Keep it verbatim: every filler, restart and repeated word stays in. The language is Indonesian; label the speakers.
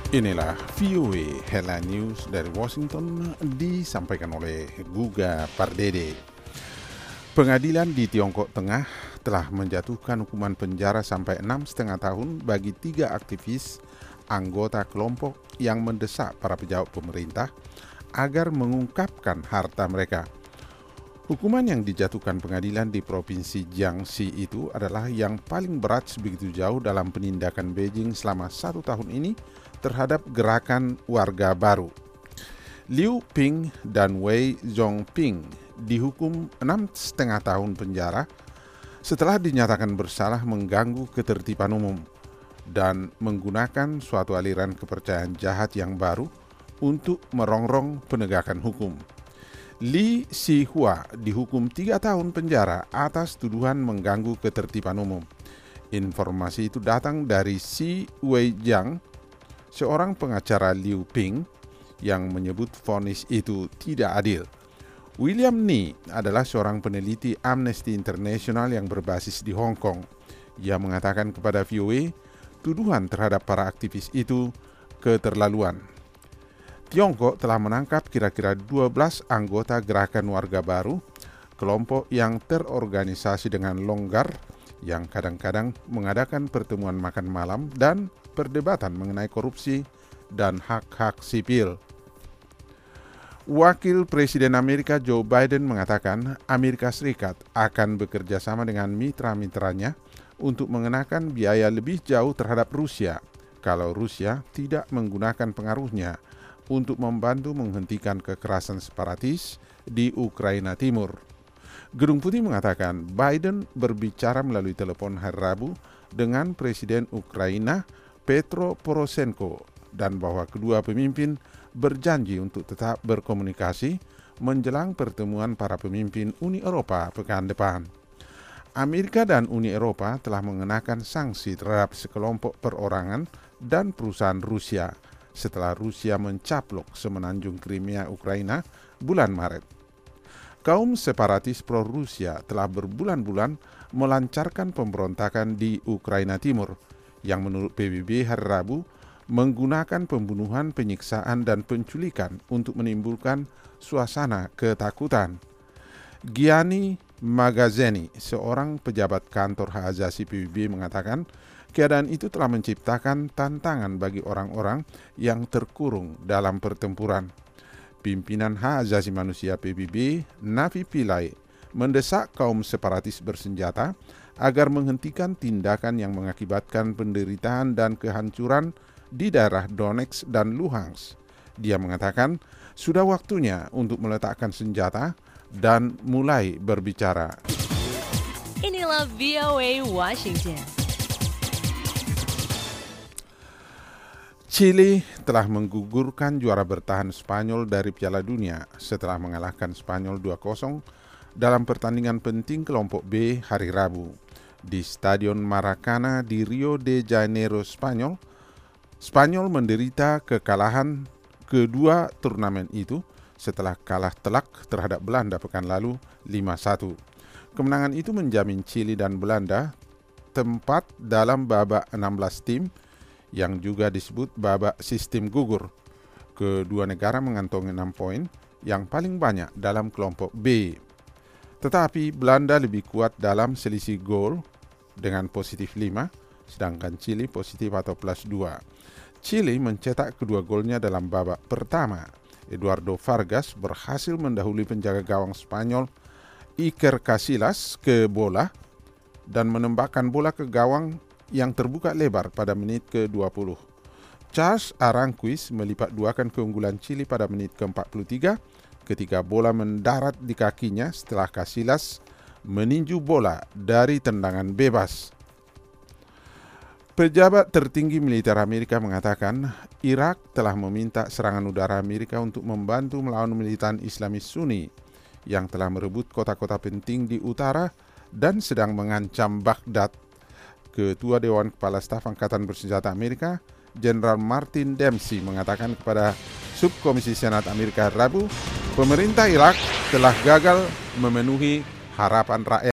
Speaker 1: Inilah V O A Headline News dari Washington disampaikan oleh Guga Pardede. Pengadilan di Tiongkok Tengah telah menjatuhkan hukuman penjara sampai enam setengah tahun bagi tiga aktivis anggota kelompok yang mendesak para pejabat pemerintah agar mengungkapkan harta mereka. Hukuman yang dijatuhkan pengadilan di Provinsi Jiangxi itu adalah yang paling berat sebegitu jauh dalam penindakan Beijing selama satu tahun ini terhadap gerakan warga baru. Liu Ping dan Wei Zhongping dihukum enam setengah tahun penjara setelah dinyatakan bersalah mengganggu ketertiban umum dan menggunakan suatu aliran kepercayaan jahat yang baru untuk merongrong penegakan hukum. Li Xihua dihukum tiga tahun penjara atas tuduhan mengganggu ketertiban umum. Informasi itu datang dari Xi Weijiang, seorang pengacara Liu Ping, yang menyebut vonis itu tidak adil. William Ni adalah seorang peneliti Amnesty International yang berbasis di Hong Kong. Ia mengatakan kepada V O A, tuduhan terhadap para aktivis itu keterlaluan. Tiongkok telah menangkap kira-kira dua belas anggota gerakan warga baru, kelompok yang terorganisasi dengan longgar, yang kadang-kadang mengadakan pertemuan makan malam dan perdebatan mengenai korupsi dan hak-hak sipil. Wakil Presiden Amerika Joe Biden mengatakan Amerika Serikat akan bekerja sama dengan mitra-mitranya untuk mengenakan biaya lebih jauh terhadap Rusia kalau Rusia tidak menggunakan pengaruhnya untuk membantu menghentikan kekerasan separatis di Ukraina Timur. Gedung Putih mengatakan Biden berbicara melalui telepon hari Rabu dengan Presiden Ukraina Petro Poroshenko dan bahwa kedua pemimpin berjanji untuk tetap berkomunikasi menjelang pertemuan para pemimpin Uni Eropa pekan depan. Amerika dan Uni Eropa telah mengenakan sanksi terhadap sekelompok perorangan dan perusahaan Rusia setelah Rusia mencaplok semenanjung Crimea Ukraina bulan Maret. Kaum separatis pro-Rusia telah berbulan-bulan melancarkan pemberontakan di Ukraina Timur yang menurut P B B hari Rabu menggunakan pembunuhan, penyiksaan, dan penculikan untuk menimbulkan suasana ketakutan. Gianni Magazzini, seorang pejabat kantor hak asasi P B B, mengatakan keadaan itu telah menciptakan tantangan bagi orang-orang yang terkurung dalam pertempuran. Pimpinan hak asasi manusia P B B, Navi Pillay, mendesak kaum separatis bersenjata agar menghentikan tindakan yang mengakibatkan penderitaan dan kehancuran di daerah Donetsk dan Luhansk. Dia mengatakan sudah waktunya untuk meletakkan senjata dan mulai berbicara.
Speaker 2: Inilah V O A Washington.
Speaker 1: Chili telah menggugurkan juara bertahan Spanyol dari Piala Dunia setelah mengalahkan Spanyol dua kosong dalam pertandingan penting kelompok B hari Rabu. Di Stadion Maracana di Rio de Janeiro, Spanyol, Spanyol menderita kekalahan kedua turnamen itu setelah kalah telak terhadap Belanda pekan lalu lima satu. Kemenangan itu menjamin Chili dan Belanda tempat dalam babak enam belas tim yang juga disebut babak sistem gugur. Kedua negara mengantongi enam poin, yang paling banyak dalam kelompok B. Tetapi Belanda lebih kuat dalam selisih gol dengan positif lima, sedangkan Chili positif atau plus dua. Chili mencetak kedua golnya dalam babak pertama. Eduardo Vargas berhasil mendahului penjaga gawang Spanyol Iker Casillas ke bola dan menembakkan bola ke gawang yang terbuka lebar pada menit ke dua puluh. Charles Aranquiz melipat duakan keunggulan Chili pada menit ke empat puluh tiga ketika bola mendarat di kakinya setelah Casillas meninju bola dari tendangan bebas. Pejabat tertinggi militer Amerika mengatakan Irak telah meminta serangan udara Amerika untuk membantu melawan militan Islamis Sunni yang telah merebut kota-kota penting di utara dan sedang mengancam Baghdad. Ketua Dewan Kepala Staf Angkatan Bersenjata Amerika, Jenderal Martin Dempsey, mengatakan kepada Subkomisi Senat Amerika Rabu, pemerintah Irak telah gagal memenuhi harapan rakyat.